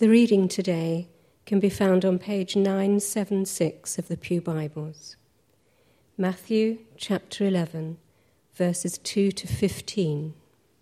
The reading today can be found on page 976 of the Pew Bibles. Matthew chapter 11, verses 2 to 15.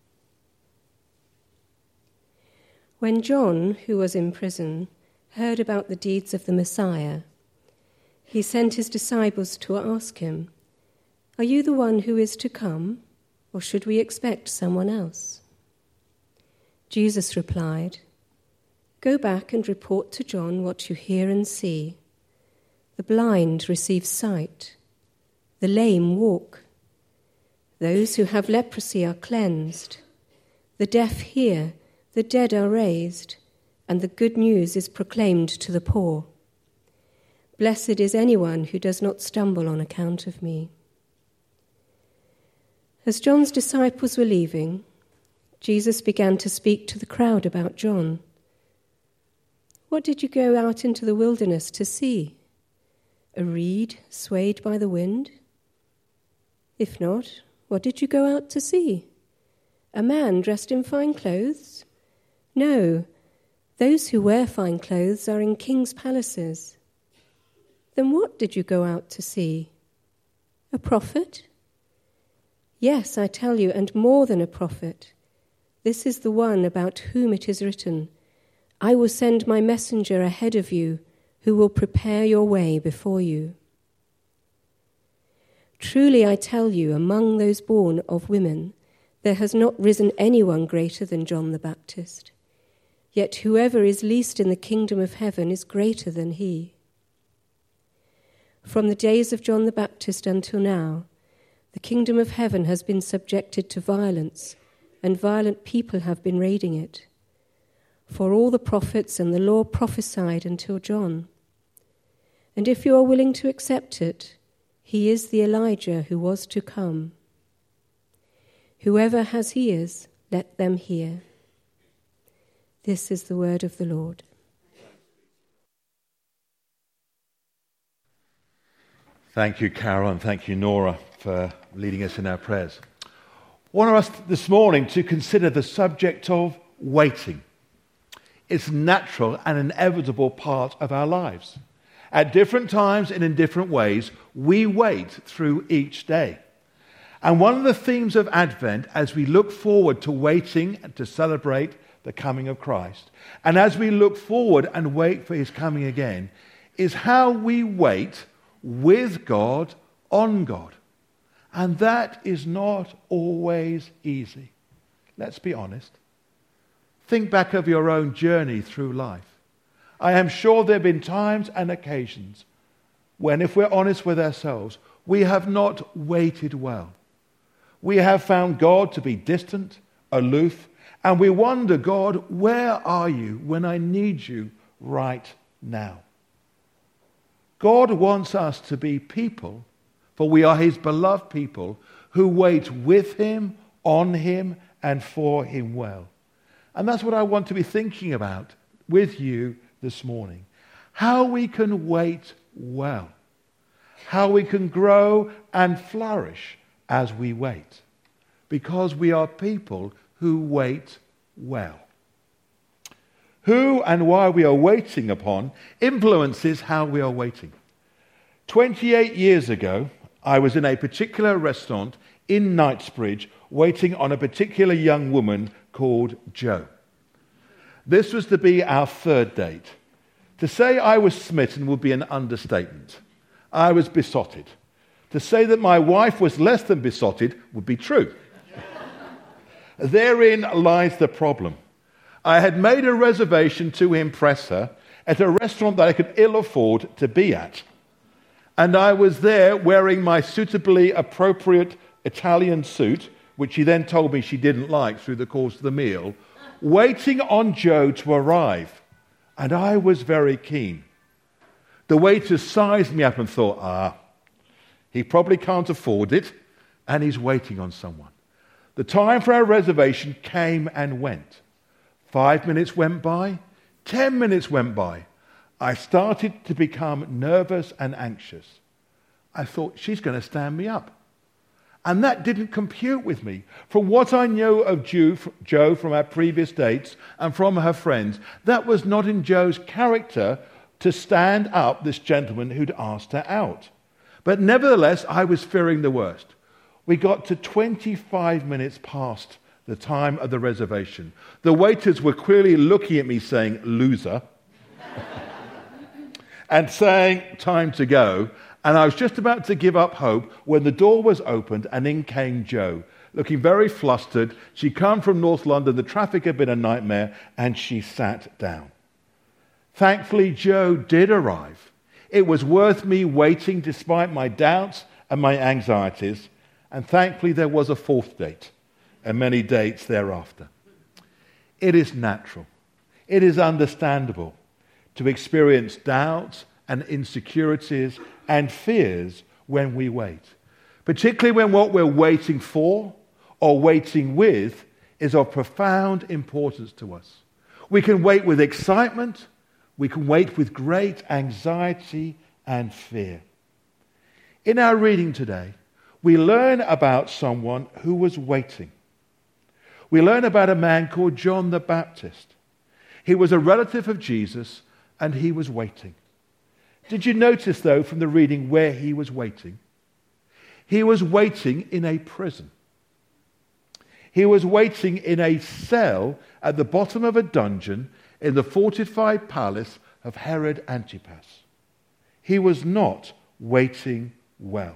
When John, who was in prison, heard about the deeds of the Messiah, he sent his disciples to ask him, "Are you the one who is to come, or should we expect someone else?" Jesus replied, "Go back and report to John what you hear and see. The blind receive sight, the lame walk, those who have leprosy are cleansed, the deaf hear, the dead are raised, and the good news is proclaimed to the poor. Blessed is anyone who does not stumble on account of me." As John's disciples were leaving, Jesus began to speak to the crowd about John. "What did you go out into the wilderness to see? A reed swayed by the wind? If not, what did you go out to see? A man dressed in fine clothes? No, those who wear fine clothes are in kings' palaces. Then what did you go out to see? A prophet? Yes, I tell you, and more than a prophet. This is the one about whom it is written, 'I will send my messenger ahead of you, who will prepare your way before you.' Truly I tell you, among those born of women, there has not risen anyone greater than John the Baptist. Yet whoever is least in the kingdom of heaven is greater than he. From the days of John the Baptist until now, the kingdom of heaven has been subjected to violence, and violent people have been raiding it. For all the prophets and the law prophesied until John. And if you are willing to accept it, he is the Elijah who was to come. Whoever has ears, let them hear." This is the word of the Lord. Thank you, Carol, and thank you, Nora, for leading us in our prayers. I want us this morning to consider the subject of waiting. It's a natural and inevitable part of our lives. At different times and in different ways, we wait through each day. And one of the themes of Advent, as we look forward to waiting and to celebrate the coming of Christ, and as we look forward and wait for his coming again, is how we wait with God on God. And that is not always easy. Let's be honest. Think back of your own journey through life. I am sure there have been times and occasions when, if we're honest with ourselves, we have not waited well. We have found God to be distant, aloof, and we wonder, God, where are you when I need you right now? God wants us to be people, for we are his beloved people, who wait with him, on him, and for him well. And that's what I want to be thinking about with you this morning. How we can wait well. How we can grow and flourish as we wait. Because we are people who wait well. Who and why we are waiting upon influences how we are waiting. 28 years ago, I was in a particular restaurant in Knightsbridge waiting on a particular young woman called Jo. This was to be our third date. To say I was smitten would be an understatement. I was besotted. To say that my wife was less than besotted would be true. Therein lies the problem. I had made a reservation to impress her at a restaurant that I could ill afford to be at. And I was there wearing my suitably appropriate Italian suit, which she then told me she didn't like through the course of the meal, waiting on Jo to arrive. And I was very keen. The waiter sized me up and thought, he probably can't afford it, and he's waiting on someone. The time for our reservation came and went. 5 minutes went by, 10 minutes went by. I started to become nervous and anxious. I thought, she's going to stand me up. And that didn't compute with me. From what I know of Jo from our previous dates and from her friends, that was not in Jo's character to stand up this gentleman who'd asked her out. But nevertheless, I was fearing the worst. We got to 25 minutes past the time of the reservation. The waiters were clearly looking at me saying, "Loser," and saying, "Time to go." And I was just about to give up hope when the door was opened and in came Jo, looking very flustered. She'd come from North London, the traffic had been a nightmare, and she sat down. Thankfully, Jo did arrive. It was worth me waiting despite my doubts and my anxieties, and thankfully there was a fourth date, and many dates thereafter. It is natural, it is understandable to experience doubts and insecurities and fears when we wait, particularly when what we're waiting for or waiting with is of profound importance to us. We can wait with excitement, we can wait with great anxiety and fear. In our reading today, we learn about someone who was waiting. We learn about a man called John the Baptist. He was a relative of Jesus and he was waiting. Did you notice, though, from the reading where he was waiting? He was waiting in a prison. He was waiting in a cell at the bottom of a dungeon in the fortified palace of Herod Antipas. He was not waiting well.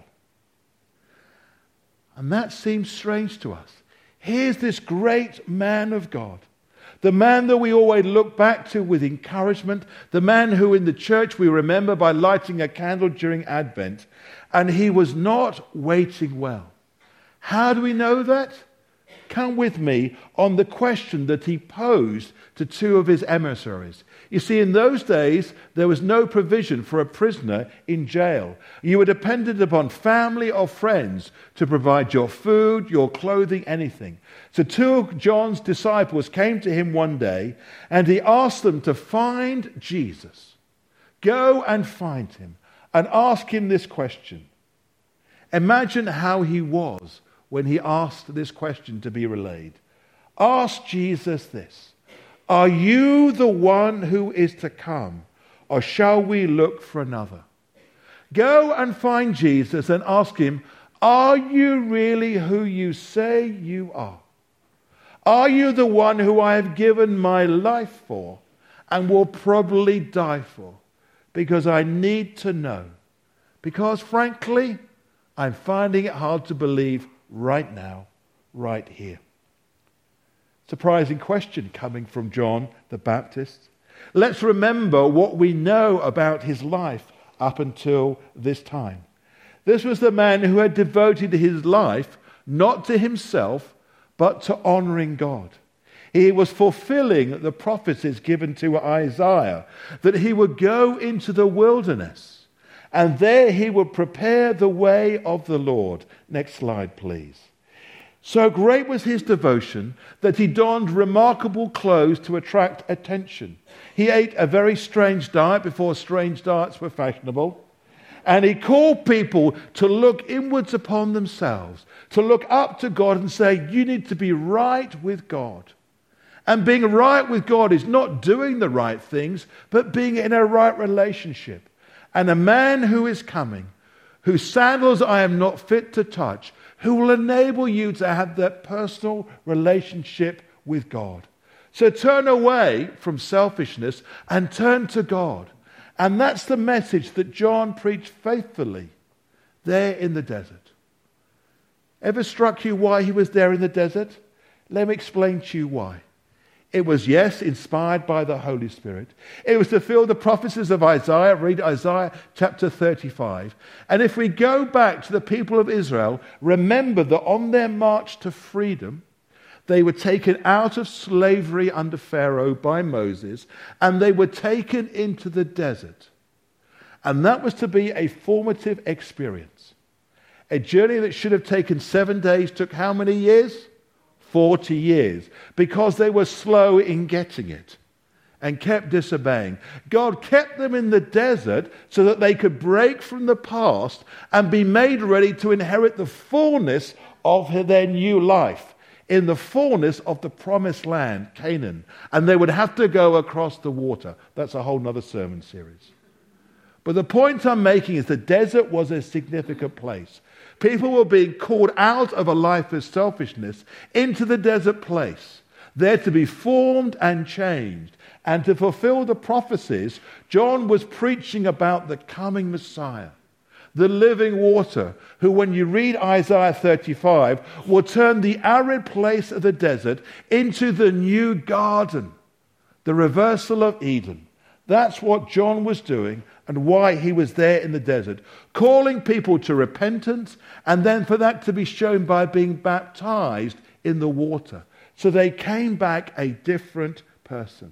And that seems strange to us. Here's this great man of God, the man that we always look back to with encouragement, the man who in the church we remember by lighting a candle during Advent, and he was not waiting well. How do we know that? Come with me on the question that he posed to two of his emissaries. You see, in those days, there was no provision for a prisoner in jail. You were dependent upon family or friends to provide your food, your clothing, anything. So two of John's disciples came to him one day, and he asked them to find Jesus. Go and find him, and ask him this question. Imagine how he was when he asked this question to be relayed. Ask Jesus this: are you the one who is to come, or shall we look for another? Go and find Jesus and ask him, are you really who you say you are? Are you the one who I have given my life for and will probably die for? Because I need to know. Because frankly, I'm finding it hard to believe right now, right here. Surprising question coming from John the Baptist. Let's remember what we know about his life up until this time. This was the man who had devoted his life not to himself, but to honoring God. He was fulfilling the prophecies given to Isaiah that he would go into the wilderness and there he would prepare the way of the Lord. Next slide, please. So great was his devotion that he donned remarkable clothes to attract attention. He ate a very strange diet before strange diets were fashionable. And he called people to look inwards upon themselves, to look up to God and say, you need to be right with God. And being right with God is not doing the right things, but being in a right relationship. And a man who is coming, whose sandals I am not fit to touch, who will enable you to have that personal relationship with God. So turn away from selfishness and turn to God. And that's the message that John preached faithfully there in the desert. Ever struck you why he was there in the desert? Let me explain to you why. It was, yes, inspired by the Holy Spirit. It was to fulfill the prophecies of Isaiah. Read Isaiah chapter 35. And if we go back to the people of Israel, remember that on their march to freedom, they were taken out of slavery under Pharaoh by Moses, and they were taken into the desert. And that was to be a formative experience. A journey that should have taken 7 days took how many years? 40 years, because they were slow in getting it. and kept disobeying. God kept them in the desert so that they could break from the past and be made ready to inherit the fullness of their new life, in the fullness of the promised land, Canaan. And they would have to go across the water. That's a whole other sermon series. But the point I'm making is the desert was a significant place. People were being called out of a life of selfishness into the desert place, there to be formed and changed. And to fulfill the prophecies, John was preaching about the coming Messiah, the living water, who, when you read Isaiah 35, will turn the arid place of the desert into the new garden, the reversal of Eden. That's what John was doing and why he was there in the desert, calling people to repentance, and then for that to be shown by being baptized in the water. So they came back a different person.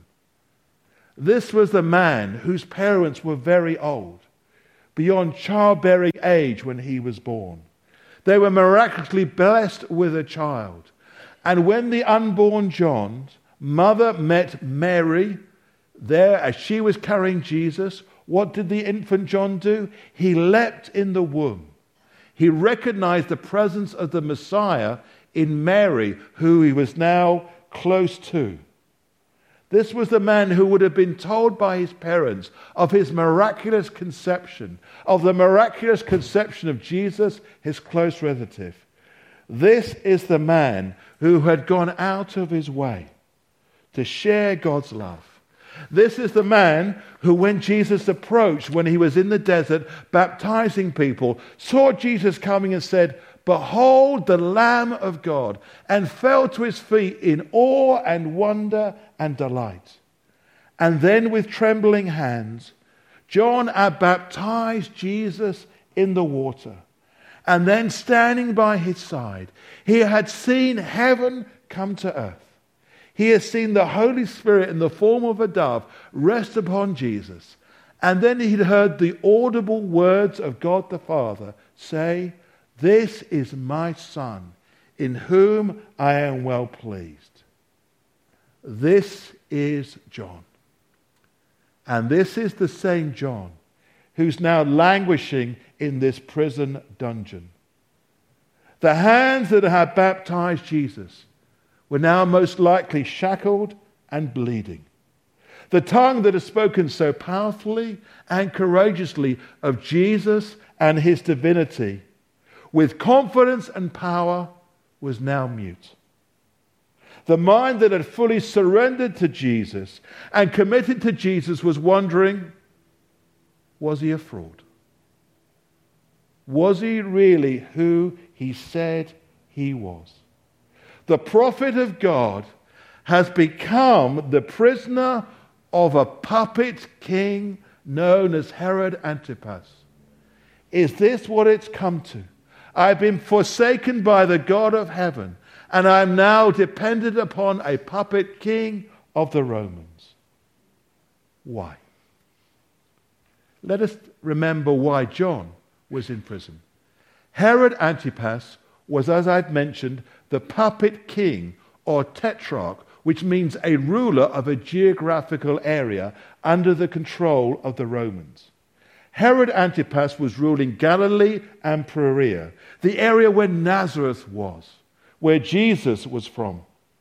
This was the man whose parents were very old, beyond childbearing age when he was born. They were miraculously blessed with a child. And when the unborn John's mother met Mary there as she was carrying Jesus, what did the infant John do? He leapt in the womb. He recognized the presence of the Messiah in Mary, who he was now close to. This was the man who would have been told by his parents of his miraculous conception, of the miraculous conception of Jesus, his close relative. This is the man who had gone out of his way to share God's love. This is the man who, when Jesus approached, when he was in the desert baptizing people, saw Jesus coming and said, "Behold the Lamb of God," and fell to his feet in awe and wonder and delight. And then with trembling hands, John had baptized Jesus in the water. And then standing by his side, he had seen heaven come to earth. He has seen the Holy Spirit in the form of a dove rest upon Jesus. And then he'd heard the audible words of God the Father say, "This is my Son, in whom I am well pleased." This is John. And this is the same John who's now languishing in this prison dungeon. The hands that had baptized Jesus were now most likely shackled and bleeding. The tongue that had spoken so powerfully and courageously of Jesus and his divinity, with confidence and power, was now mute. The mind that had fully surrendered to Jesus and committed to Jesus was wondering, was he a fraud? Was he really who he said he was? The prophet of God has become the prisoner of a puppet king known as Herod Antipas. Is this what it's come to? I've been forsaken by the God of heaven, and I'm now dependent upon a puppet king of the Romans. Why? Let us remember why John was in prison. Herod Antipas was, as I've mentioned, the puppet king or tetrarch, which means a ruler of a geographical area under the control of the Romans. Herod Antipas was ruling Galilee and Perea, the area where Nazareth was, where Jesus was from.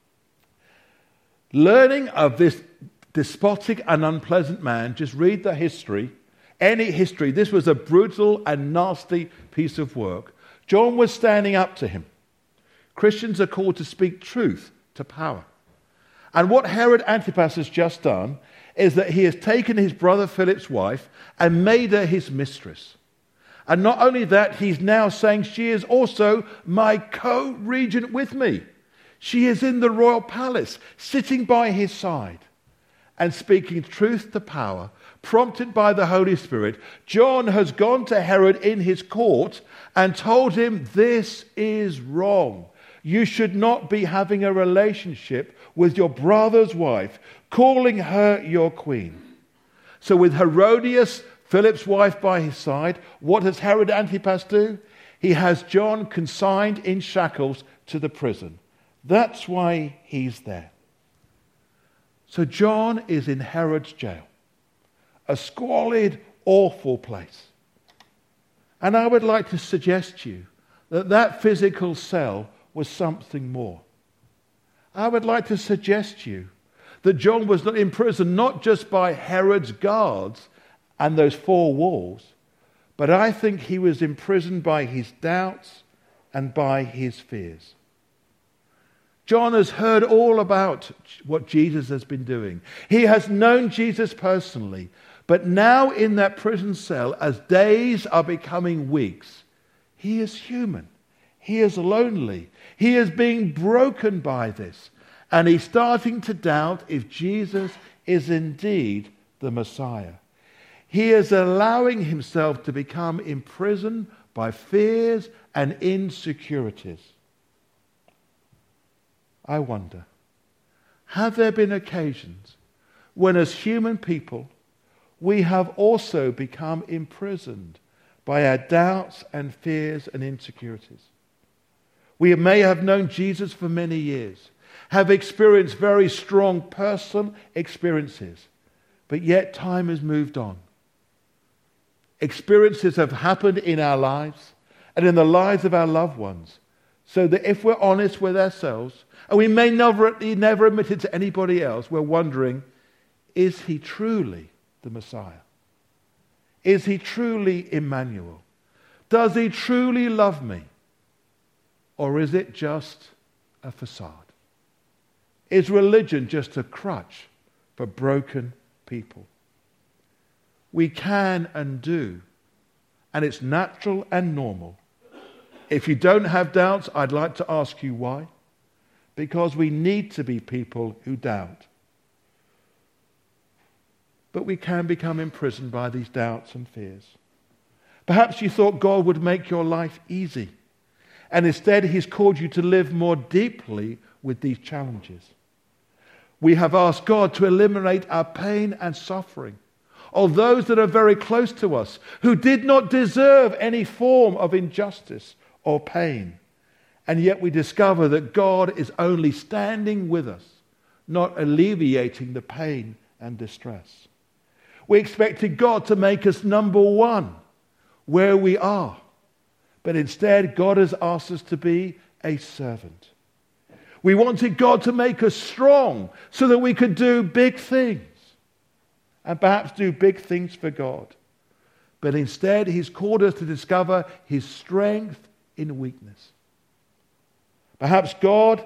Learning of this despotic and unpleasant man, just read the history, any history. This was a brutal and nasty piece of work. John was standing up to him. Christians are called to speak truth to power. And what Herod Antipas has just done is that he has taken his brother Philip's wife and made her his mistress. And not only that, he's now saying she is also my co-regent with me. She is in the royal palace, sitting by his side. And speaking truth to power, prompted by the Holy Spirit, John has gone to Herod in his court and told him, this is wrong. You should not be having a relationship with your brother's wife, calling her your queen. So with Herodias, Philip's wife, by his side, what does Herod Antipas do? He has John consigned in shackles to the prison. That's why he's there. So John is in Herod's jail, a squalid, awful place. And I would like to suggest to you that that physical cell was something more. I would like to suggest to you that John was not imprisoned not just by Herod's guards and those four walls, but I think he was imprisoned by his doubts and by his fears. John has heard all about what Jesus has been doing. He has known Jesus personally, but now in that prison cell, as days are becoming weeks, he is human. He is lonely. He is being broken by this. And he's starting to doubt if Jesus is indeed the Messiah. He is allowing himself to become imprisoned by fears and insecurities. I wonder, have there been occasions when as human people we have also become imprisoned by our doubts and fears and insecurities? We may have known Jesus for many years, have experienced very strong personal experiences, but yet time has moved on. Experiences have happened in our lives and in the lives of our loved ones, so that if we're honest with ourselves, and we may never admit it to anybody else, we're wondering, is he truly the Messiah? Is he truly Emmanuel? Does he truly love me? Or is it just a facade? Is religion just a crutch for broken people? We can and do, and it's natural and normal. If you don't have doubts, I'd like to ask you why. Because we need to be people who doubt. But we can become imprisoned by these doubts and fears. Perhaps you thought God would make your life easy, and instead he's called you to live more deeply with these challenges. We have asked God to eliminate our pain and suffering of those that are very close to us, who did not deserve any form of injustice or pain. And yet we discover that God is only standing with us, not alleviating the pain and distress. We expected God to make us number one where we are. But instead, God has asked us to be a servant. We wanted God to make us strong so that we could do big things. And perhaps do big things for God. But instead, he's called us to discover his strength in weakness. Perhaps God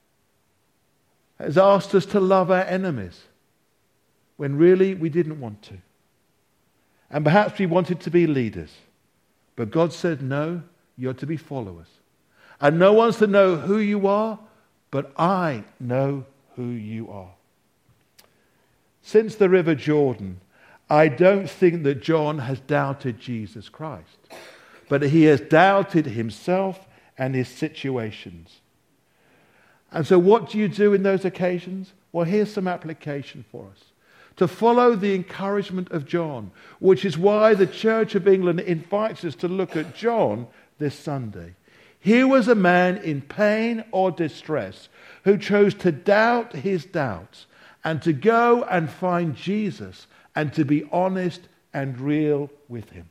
has asked us to love our enemies when really we didn't want to. And perhaps we wanted to be leaders. But God said, no, you're to be followers. And no one's to know who you are, but I know who you are. Since the River Jordan, I don't think that John has doubted Jesus Christ, but he has doubted himself and his situations. And so what do you do in those occasions? Well, here's some application for us. To follow the encouragement of John, which is why the Church of England invites us to look at John this Sunday. Here was a man in pain or distress who chose to doubt his doubts and to go and find Jesus and to be honest and real with him.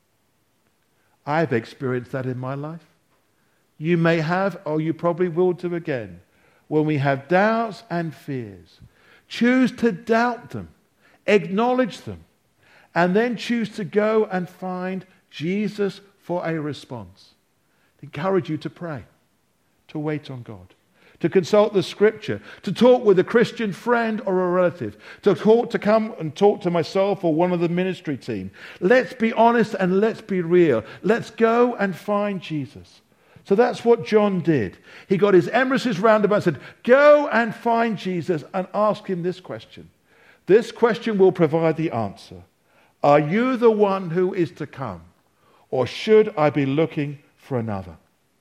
I've experienced that in my life. You may have, or you probably will do again. When we have doubts and fears, choose to doubt them, acknowledge them, and then choose to go and find Jesus for a response. I encourage you to pray, to wait on God, to consult the Scripture, to talk with a Christian friend or a relative, to come and talk to myself or one of the ministry team. Let's be honest and let's be real. Let's go and find Jesus. So that's what John did. He got his emissaries round about and said, go and find Jesus and ask him this question. This question will provide the answer. Are you the one who is to come? Or should I be looking for another?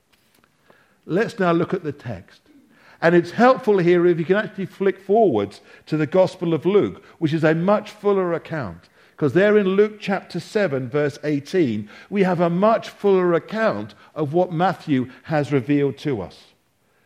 Let's now look at the text. And it's helpful here if you can actually flick forwards to the Gospel of Luke, which is a much fuller account. Because there in Luke chapter 7, verse 18, we have a much fuller account of what Matthew has revealed to us.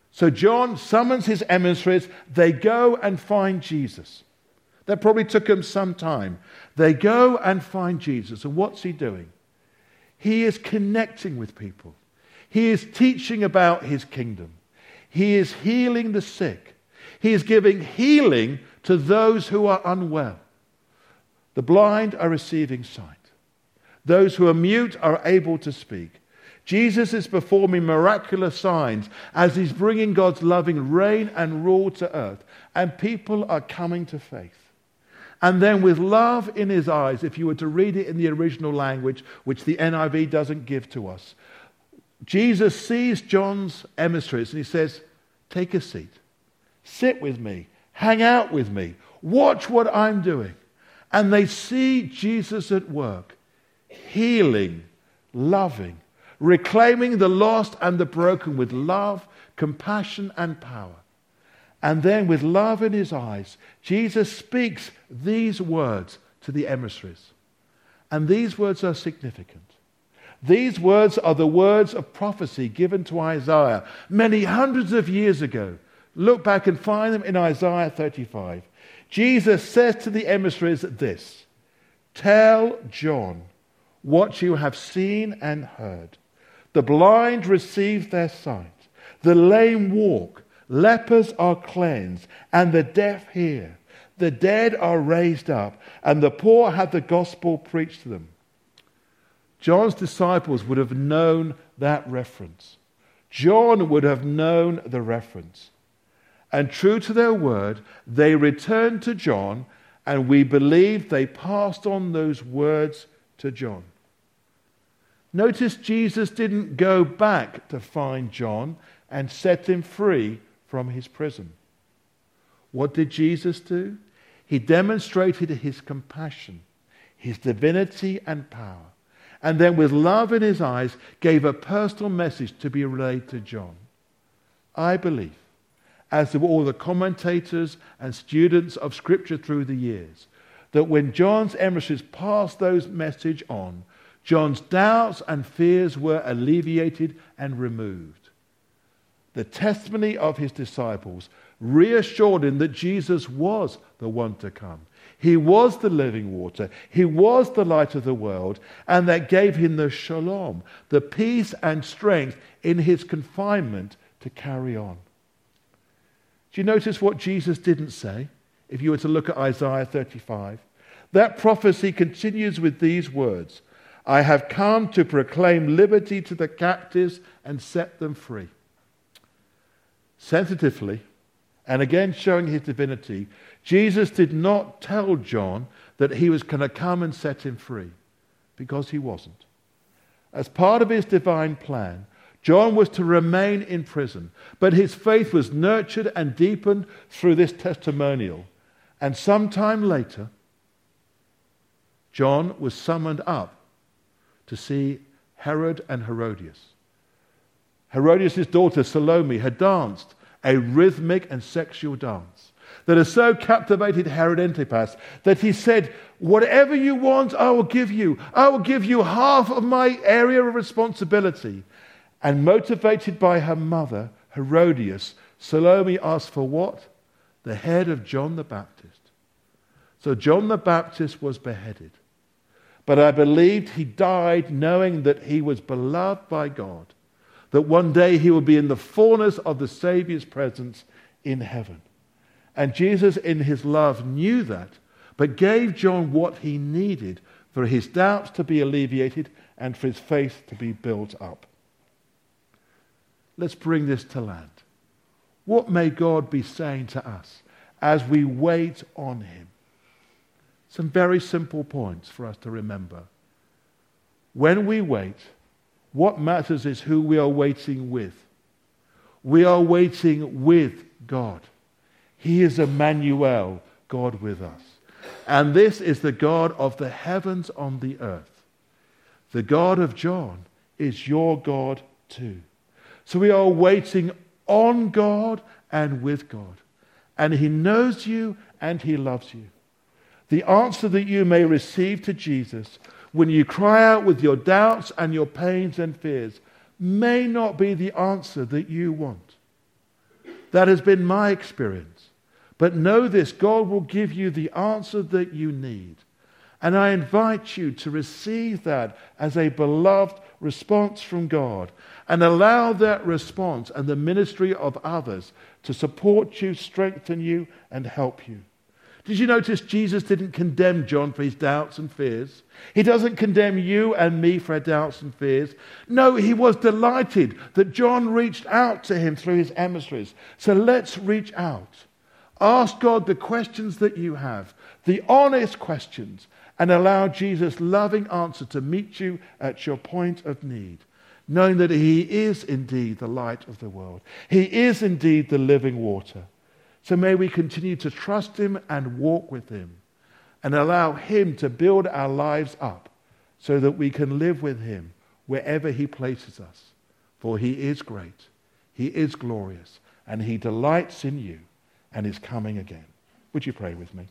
So John summons his emissaries. They go and find Jesus. That probably took them some time. They go and find Jesus. And what's he doing? He is connecting with people. He is teaching about his kingdom. He is healing the sick. He is giving healing to those who are unwell. The blind are receiving sight. Those who are mute are able to speak. Jesus is performing miraculous signs as he's bringing God's loving reign and rule to earth. And people are coming to faith. And then with love in his eyes, if you were to read it in the original language, which the NIV doesn't give to us, Jesus sees John's emissaries and he says, take a seat. Sit with me. Hang out with me. Watch what I'm doing. And they see Jesus at work, healing, loving, reclaiming the lost and the broken with love, compassion, and power. And then with love in his eyes, Jesus speaks these words to the emissaries. And these words are significant. These words are the words of prophecy given to Isaiah many hundreds of years ago. Look back and find them in Isaiah 35. Jesus says to the emissaries this, tell John what you have seen and heard. The blind receive their sight. The lame walk. Lepers are cleansed. And the deaf hear. The dead are raised up. And the poor have the gospel preached to them. John's disciples would have known that reference. John would have known the reference. And true to their word, they returned to John, and we believe they passed on those words to John. Notice Jesus didn't go back to find John and set him free from his prison. What did Jesus do? He demonstrated his compassion, his divinity and power, and then with love in his eyes gave a personal message to be relayed to John. I believe, as do all the commentators and students of Scripture through the years, that when John's emissaries passed those message on, John's doubts and fears were alleviated and removed. The testimony of his disciples reassured him that Jesus was the one to come. He was the living water. He was the light of the world. And that gave him the shalom, the peace and strength in his confinement to carry on. Do you notice what Jesus didn't say? If you were to look at Isaiah 35, that prophecy continues with these words, I have come to proclaim liberty to the captives and set them free. Sensitively, and again showing his divinity, Jesus did not tell John that he was going to come and set him free, because he wasn't. As part of his divine plan, John was to remain in prison, but his faith was nurtured and deepened through this testimonial. And sometime later, John was summoned up to see Herod and Herodias. Herodias' daughter Salome had danced a rhythmic and sexual dance that has so captivated Herod Antipas that he said, whatever you want, I will give you. I will give you half of my area of responsibility. And motivated by her mother, Herodias, Salome asked for what? The head of John the Baptist. So John the Baptist was beheaded. But I believed he died knowing that he was beloved by God, that one day he would be in the fullness of the Saviour's presence in heaven. And Jesus, in his love, knew that, but gave John what he needed for his doubts to be alleviated and for his faith to be built up. Let's bring this to land. What may God be saying to us as we wait on him? Some very simple points for us to remember. When we wait, what matters is who we are waiting with. We are waiting with God. He is Emmanuel, God with us. And this is the God of the heavens on the earth. The God of John is your God too. So we are waiting on God and with God. And he knows you and he loves you. The answer that you may receive to Jesus when you cry out with your doubts and your pains and fears may not be the answer that you want. That has been my experience. But know this, God will give you the answer that you need. And I invite you to receive that as a beloved response from God and allow that response and the ministry of others to support you, strengthen you, and help you. Did you notice Jesus didn't condemn John for his doubts and fears? He doesn't condemn you and me for our doubts and fears. No, he was delighted that John reached out to him through his emissaries. So let's reach out. Ask God the questions that you have, the honest questions, and allow Jesus' loving answer to meet you at your point of need, knowing that he is indeed the light of the world. He is indeed the living water. So may we continue to trust him and walk with him and allow him to build our lives up so that we can live with him wherever he places us. For he is great, he is glorious, and he delights in you and is coming again. Would you pray with me?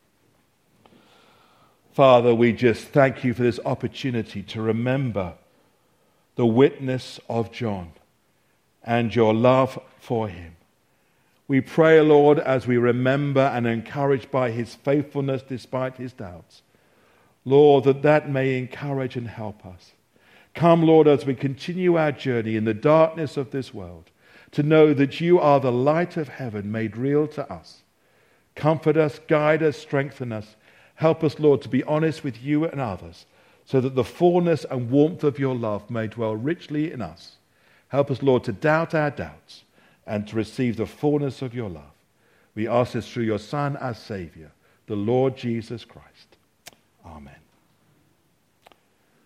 Father, we just thank you for this opportunity to remember the witness of John and your love for him. We pray, Lord, as we remember and are encouraged by his faithfulness despite his doubts, Lord, that may encourage and help us. Come, Lord, as we continue our journey in the darkness of this world, to know that you are the light of heaven made real to us. Comfort us, guide us, strengthen us. Help us, Lord, to be honest with you and others, so that the fullness and warmth of your love may dwell richly in us. Help us, Lord, to doubt our doubts and to receive the fullness of your love. We ask this through your Son, our Saviour, the Lord Jesus Christ. Amen.